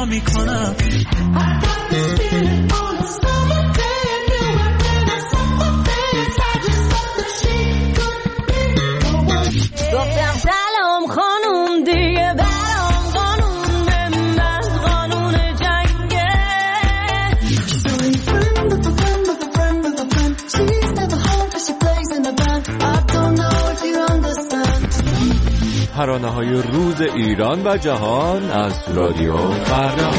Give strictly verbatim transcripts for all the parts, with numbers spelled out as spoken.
میکنم. گفتم سلام خانوم دیگه برام قانون من قانون جنگه. So a friend of a friend of a friend of a friend. She's never home cause she plays in the band. I don't know if you understand. ترانه‌های روز ایران و جهان از رادیو فردا.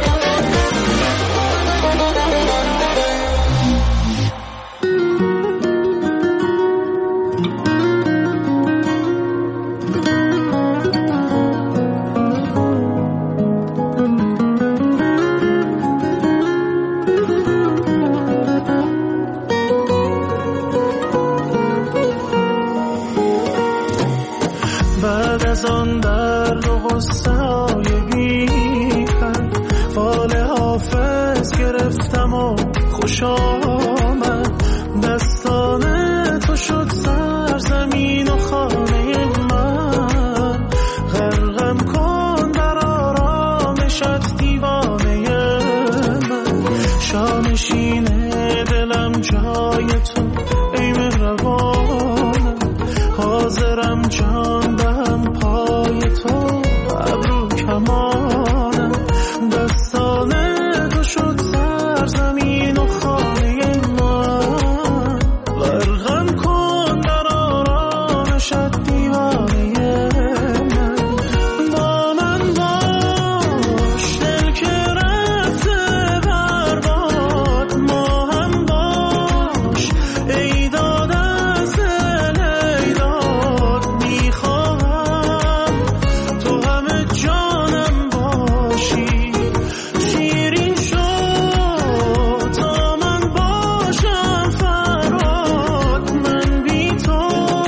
بعد از آن درد و غصه های بی حد فال حافظ گرفتم و خوش آمد. دستان تو شد سرزمین و خانه من. غرقم کن در آرامشت دیوانه من. شانشین دلم جای تو ای مهربانم. حاضرم جان دهم پای تو ابرو کمانم. دستان تو شد سرزمین و خانه من. غرقم کن در آرامشت دیوانه من. با من باش دل که رفته برباد. ما هم باش ای داد از دل ای داد. میخواهم تو همه جانم باشی. شیرین شد تا من باشم فراد. من بی تو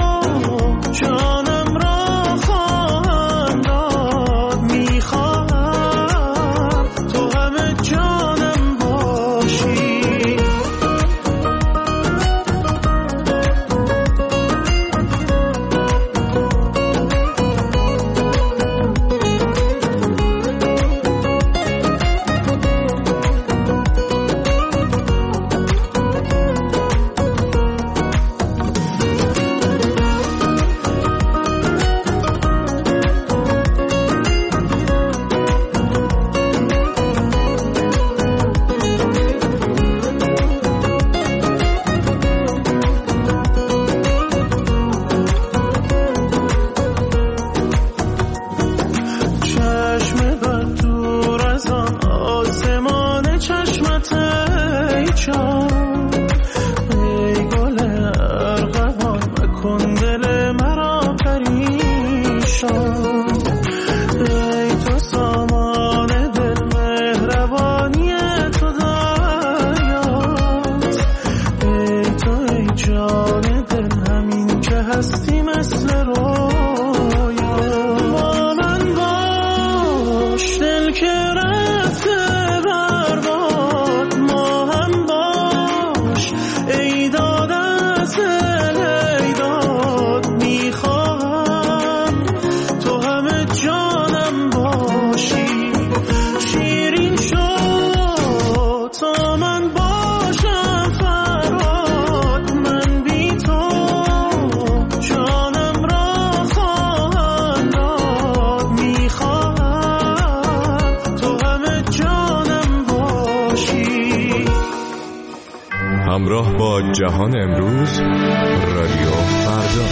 جانم را خواهم داد. میخواهم تو همه جانم باشی. چشم بد دور از آن آسمان چشمت ای جان. ای گل ارغوان مکن دل مرا پریشان. ای تو سامان دل مهربانی تو دریاست. ای تو ای جان دل همین که هستی مثل رویا. با من باش دل که رفته برباد. ما هم باش ای داد از دل ای داد. میخواهم تو همه جانم باشی. شیرین شد تا من باشم فراد. من بی تو جانم را خواهم داد. میخواهم تو همه جانم باشی. همراه با جهان امروز رادیو فردا.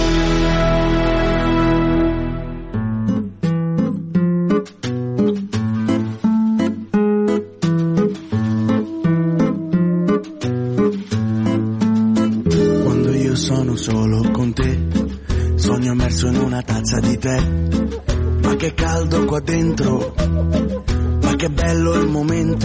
Quando io sono solo con te, sogno immerso in una tazza di tè. Ma che caldo qua dentro, ma che bello il momento.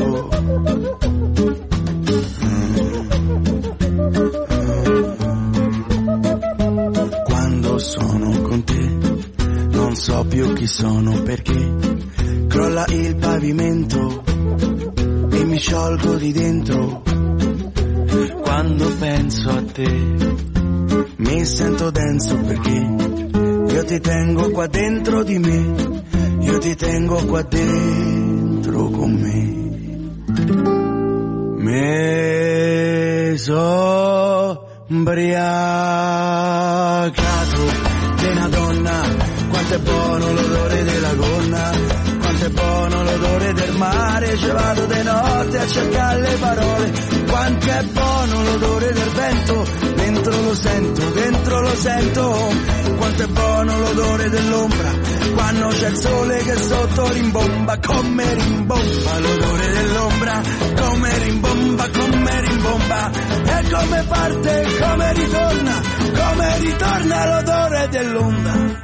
Quando sono con te, non so più chi sono perché crolla il pavimento e mi sciolgo di dentro. Quando penso a te mi sento denso perché io ti tengo qua dentro di me, io ti tengo qua dentro. ubriacato di una donna, quanto è buono l'odore della gonna, quanto è buono l'odore del mare, ci vado di notte a cercare le parole, quanto è buono l'odore del vento, dentro lo sento, dentro lo sento, quanto è buono l'odore dell'ombra, quando c'è il sole che sotto rimbomba, come rimbomba l'odore dell'ombra, come rimbomba, come rimbomba, e come parte, come ritorna, come ritorna l'odore dell'onda.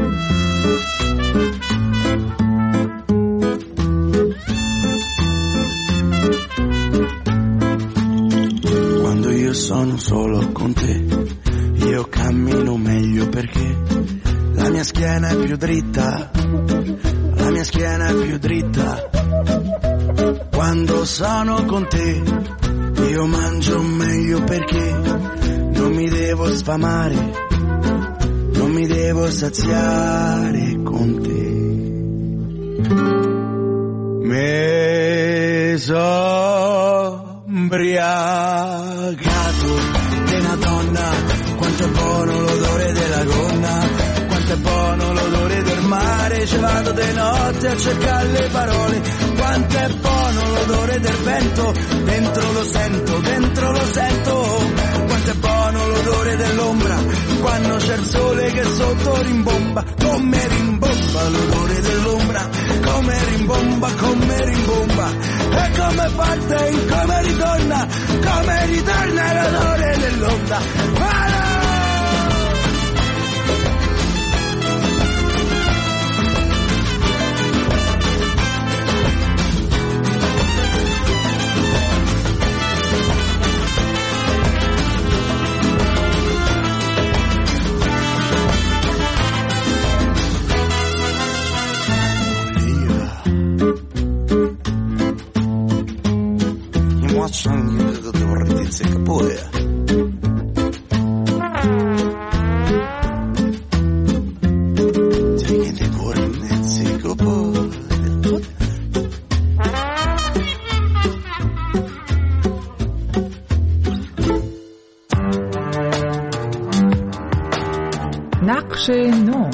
Quando io sono solo con te, io cammino meglio perché la mia schiena è più dritta, la mia schiena è più dritta. Quando sono con te, io mangio meglio perché non mi devo sfamare, non mi devo saziare con te. Me so ubriacato di una donna, quanto è buono l'odore della gonna, quanto è buono l'odore del mare, ci vado di notte a cercare le parole, quanto è buono l'odore del vento, dentro lo sento, dentro lo sento, quanto è buono l'odore dell'ombra, quando c'è il sole che sotto rimbomba, come rimbomba l'odore dell'ombra, come rimbomba, come rimbomba, e come parte, come ritorna, come ritorna l'odore dell'onda. Para! نقش نو.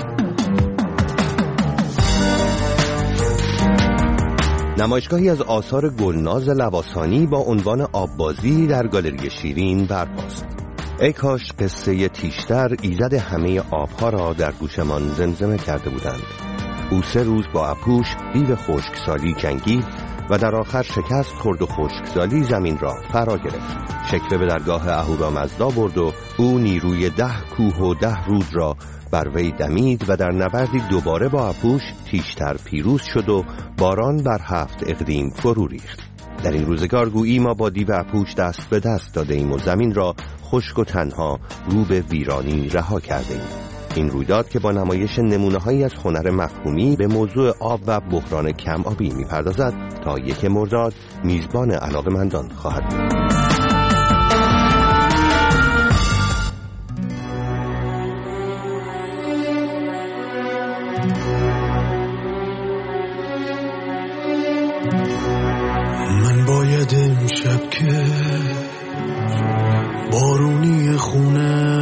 نمایشگاهی از آثار گلناز لواسانی با عنوان آببازی در گالری شیرین برپاست. ای کاش قصه تیشتر ایزد همه آبها را در گوشمان زمزمه کرده بودند. او سه روز با اپوش دیو خشکسالی جنگید و در آخر شکست خورد و خشکسالی زمین را فرا گرفت. شکوه به درگاه اهورامزدا برد و او نیروی ده کوه و ده رود را بر وی دمید و در نبردی دوباره با اپوش تیشتر پیروز شد و باران بر هفت اقلیم فرو ریخت. در این روزگار گویی ما با دیو اپوش دست به دست داده ایم و زمین را خشک و تنها رو به ویرانی رها کرده ایم. این رویداد که با نمایش نمونه‌هایی از هنر مفهومی به موضوع آب و بحران کم آبی می‌پردازد تا یک مرداد میزبان علاقه‌مندان خواهد بود. من باید امشب که بارونی خونه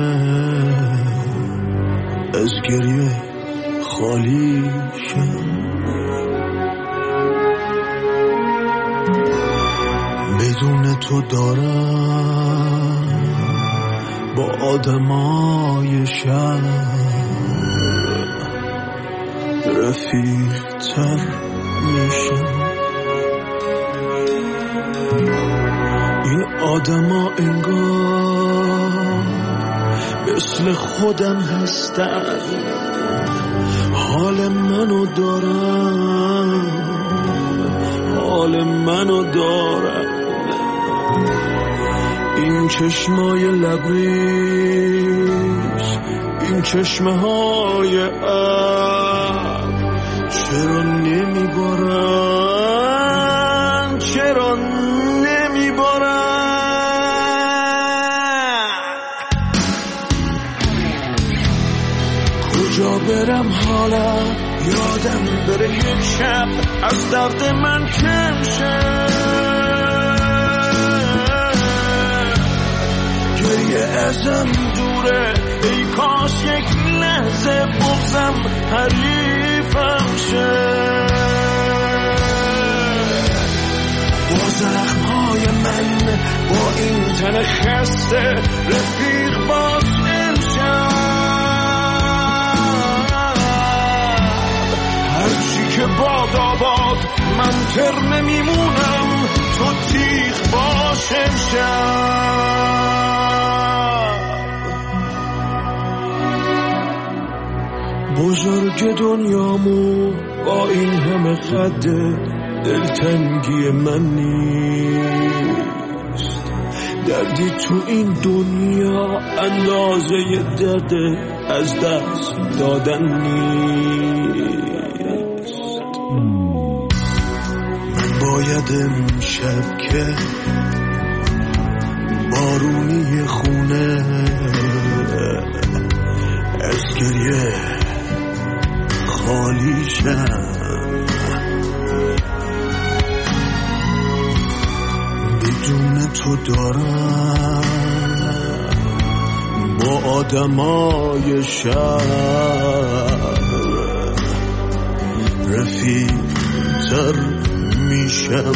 از گریه خالی شم، بدون تو دارم با آدمای شهر رفیق تر میشم. این آدما انگار مثل خودم هستن، حال منو دارن، حال منو دارن. این چشمای لبریز، این چشمه های اب چرا نمیبارن، چرا نمیبارن؟ کجا برم حالا یادم بره یک شب از درد من کم شه. که ازم دوره، ای کاش یک لحظه بغزم حریفم شه. با زخمهای من با این تن خسته رفیق باش امشب. هرچی که باد آباد من ترمه میمونم، تو تیغ باش امشب. بزرگ دنیامو با این همه قد دلتنگی من نیست. دردی تو این دنیا اندازه درد از دست دادن نیست. من باید امشب که بارونی خونه از گریه خالی شم، بدون تو دارم با آدمای شهر رفیق تر میشم.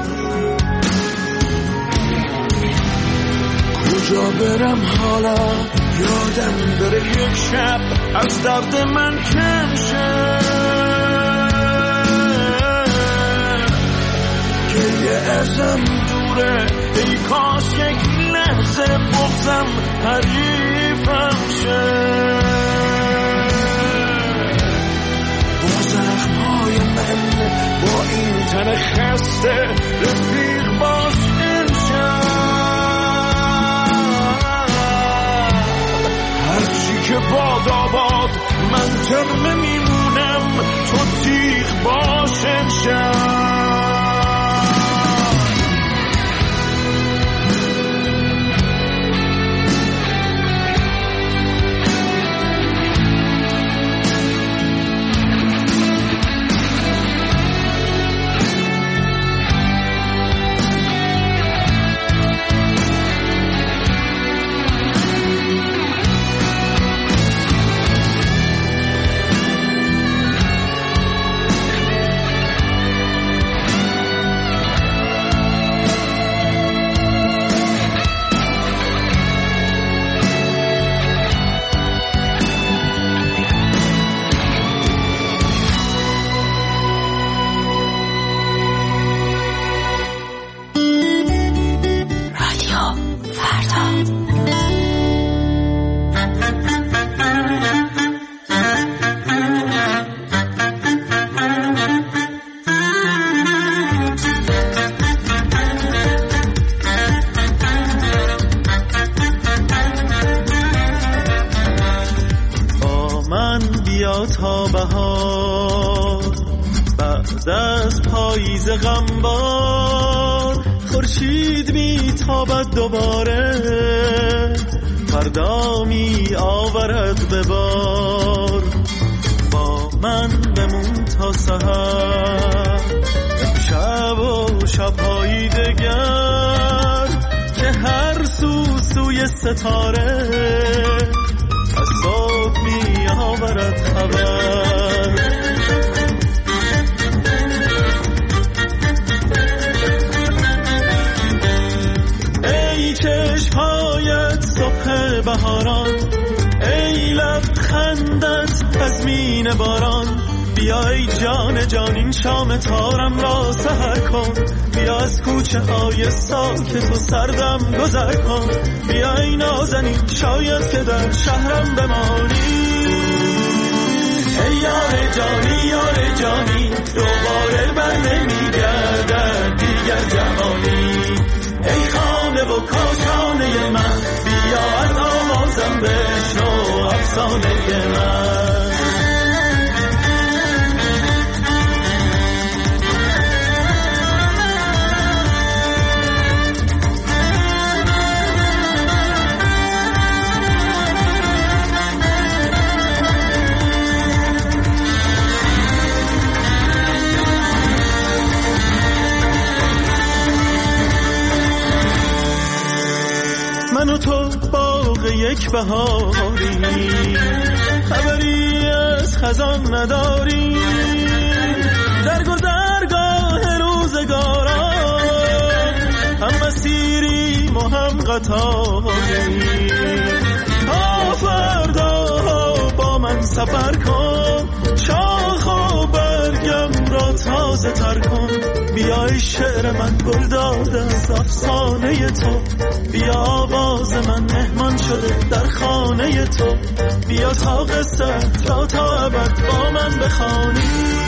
کجا برم حالا یادم بره یک شب از درد من کم شه. گریه ازم دوره، ای کاش یک لحظه بغزم حریفم شه. با زخمهای من با این تن خسته رفیق باش امشب. هرچی که باد آباد من ترمه میمونم، تو تیغ باش امشب. تا بهار بعد از پاییز غمبار، خورشید میتابد دوباره، فردا می آورد به بار. با من بمون تا سحر، شب و شب‌های دگر، که هر سو سوی ستاره از صبح می آورد خبر. ای چشم‌هایت صبح بهاران، ای لبخندت تضمین باران، بیا ای جان جان این شام تارم را سحر کن، بیا از کوچه های ساکت و سردم گذر کن، بیا ای نازنین شاید که در شهرم بمانی. ای یار جانی یار جانی، دوباره بر نمیگردد دیگر جوانی. ای خانه و کاشانه من، بیا از آوازم بشنو افسانه من. من و تو با یک بهاری، خبری از خزان نداری. در گذرگاه روزگاران هم مسیریم و هم قطاری. تا فردا با من سفر کن، شاخ و برگم را تازه تر کن. بیای شعر من گل داده از افسانه تو، بیا آواز من مهمان شده در خانه تو. بیا تا قصت را تا ابد با من بخوانی.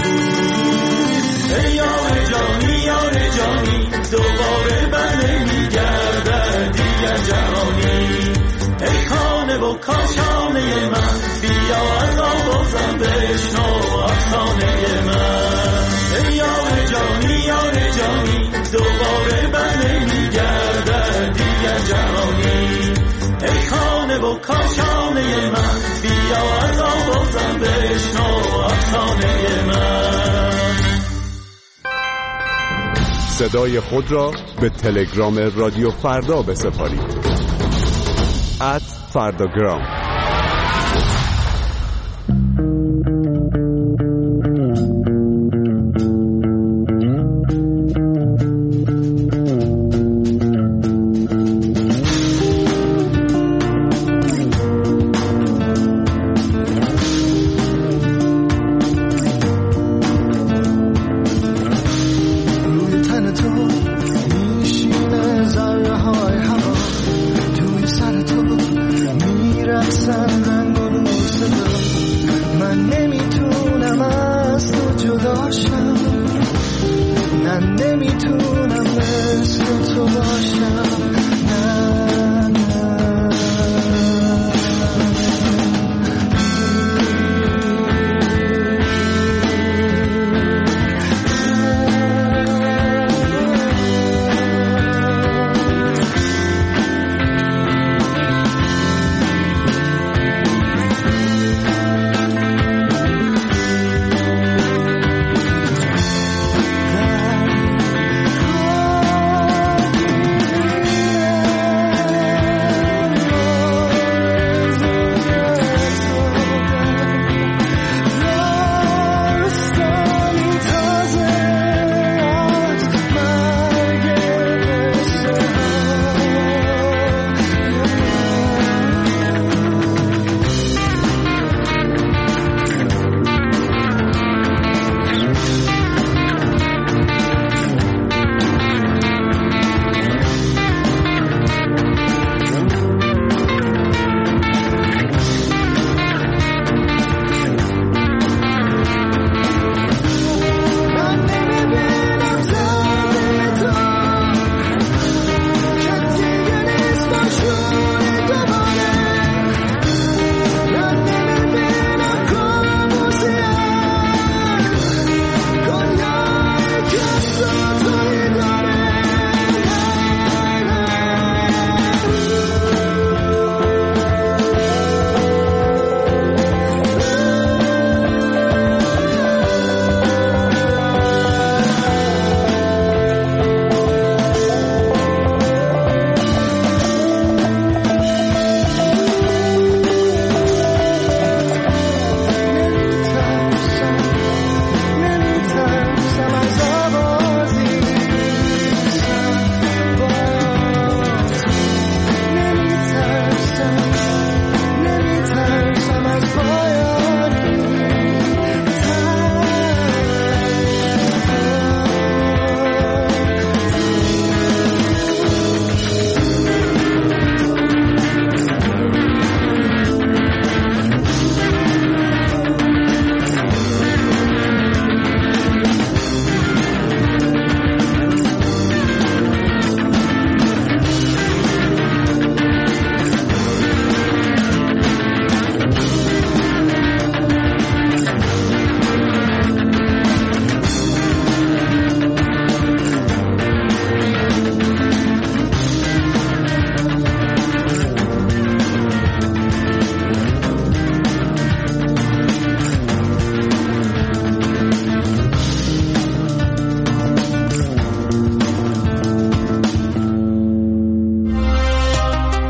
ای یار جانی یار جانی، دوباره بر نمیگردد دیگر جهانی. ای خانه و کاشانه من، بیا از آوازم بشنو افسانه من. ای یار جانی یار جانی، دوباره بر نمیگردد دیگر جهانی. ای خانه و کاشانه من، بیا از آوازم بشنو افسانه من. صدای خود را به تلگرام رادیو فردا بسپارید. ات فرداگرام.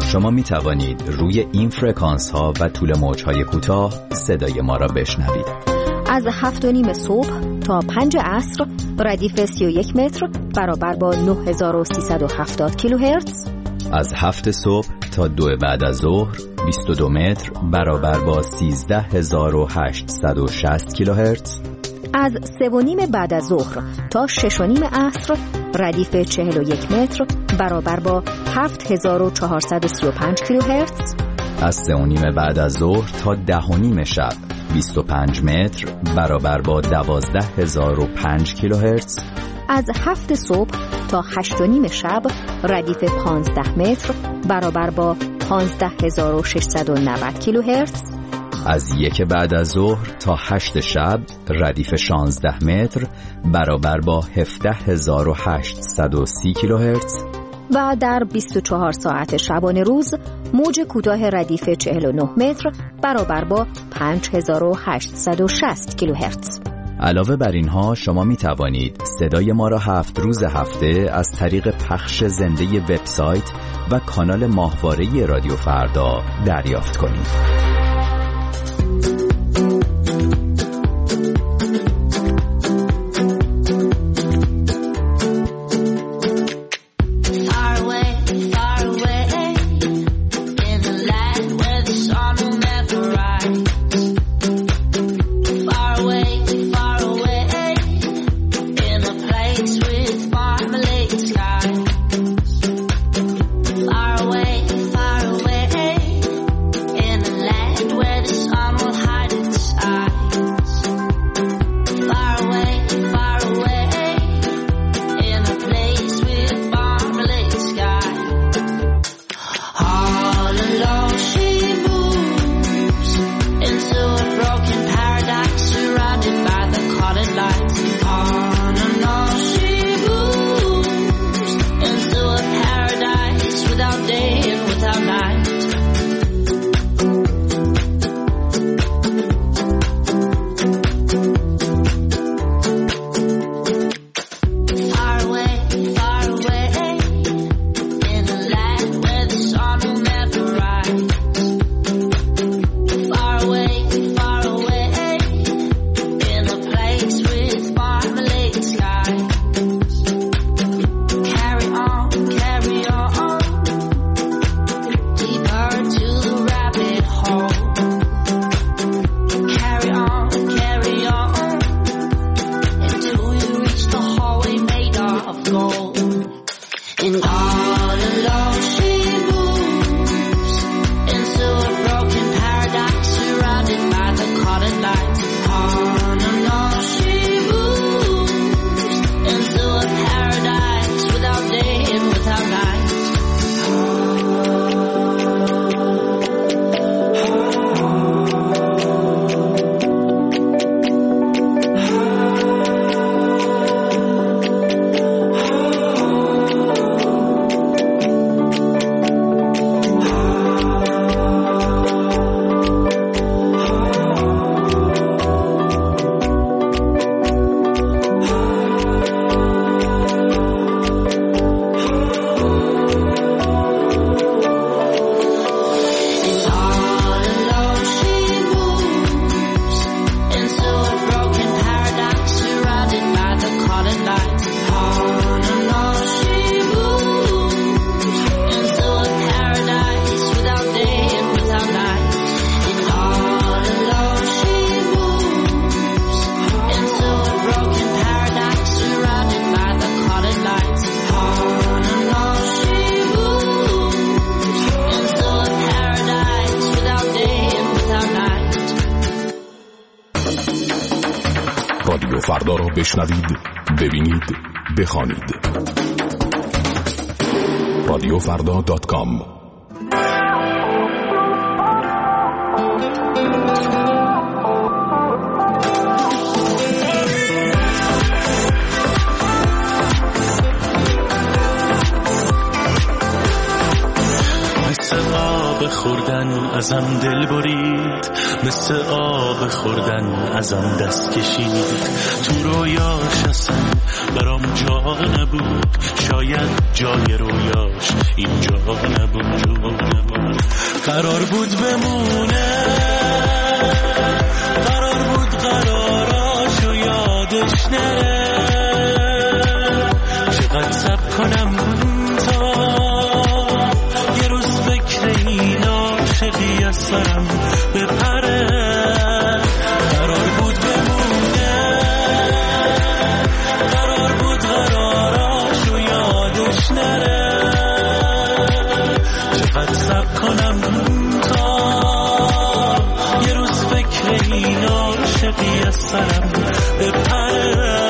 شما می توانید روی این فرکانس ها و طول موج های کوتاه صدای ما را بشنوید. از هفت و نیم صبح تا پنج عصر ردیف سی و یک متر برابر با نه هزار و سیصد و هفتاد کیلوهرتز. از هفت صبح تا دو بعد از ظهر بیست و دو متر برابر با سیزده هزار و هشتصد و شصت کیلوهرتز. از سه و نیم بعد از ظهر تا شش و نیم عصر ردیف چهل و یک متر برابر با هفت هزار و چهارصد و سی و پنج کیلوهرتز. از سه و نیم بعد از ظهر تا ده و نیم شب بیست و پنج متر برابر با دوازده هزار و پنج کیلوهرتز. از هفت صبح تا هشت و نیم شب ردیف پانزده متر برابر با پانزده هزار و ششصد و نود کیلوهرتز. از یک بعد از ظهر تا هشت شب ردیف شانزده متر برابر با هفده هزار و هشتصد و سی کیلوهرتز. و در بیست و چهار ساعت شبانه روز موج کوتاه ردیف چهل و نه متر برابر با پنج هزار و هشتصد و شصت کیلوهرتز. علاوه بر اینها شما می توانید صدای ما را هفت روز هفته از طریق پخش زنده وبسایت و کانال ماهواره رادیو فردا دریافت کنید. رادیو فردا را بشنوید، ببینید، بخوانید. رادیو فردا دات کام. خوردن ازم دل برید، مثل آب خوردن ازم دست کشید. تو رویاش اصلا برام جا نبود، شاید جای رویاش اینجا نبود. قرار بود بمونه، قرار بود قراراشو یادش نره. چقدر صبر کنم تا یه روز فکر این عاشقی از سرم بپره. قرار بود بمونه، قرار بود قراراشو یادش نره. چقدر صبر کنم تا یه روز فکر این عاشقی از سرم بپره.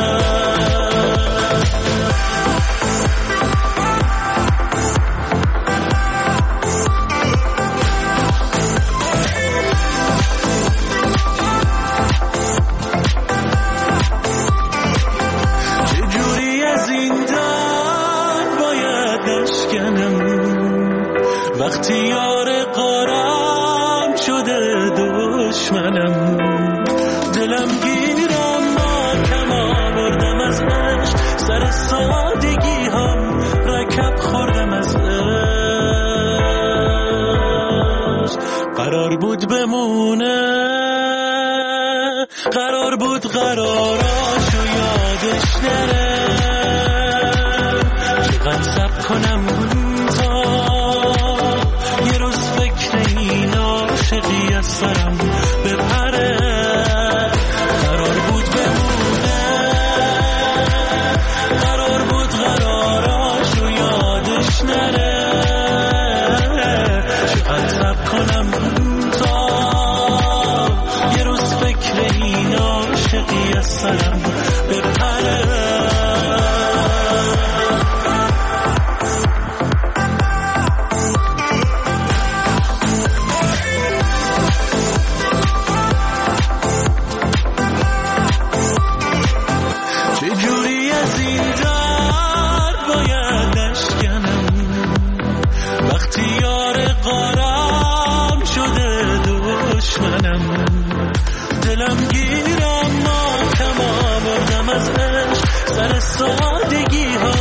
وقتی یار قارم شده دشمنم، دلم گیرم ماتم آوردم از عشق، سر سادگی هم رکب خوردم از عشق. قرار بود بمونه، قرار بود قراراشو یادش نره. چقدر صبر کنم تا یه روز فکر این عاشقی از سرم بپره. قرار بود بمونه، قرار بود قراراشو یادش نره. چقدر صبر کنم تا یه روز فکر این عاشقی از سرم بپره. دلم گیرم ماتم آوردم از عشق، سر سادگی ها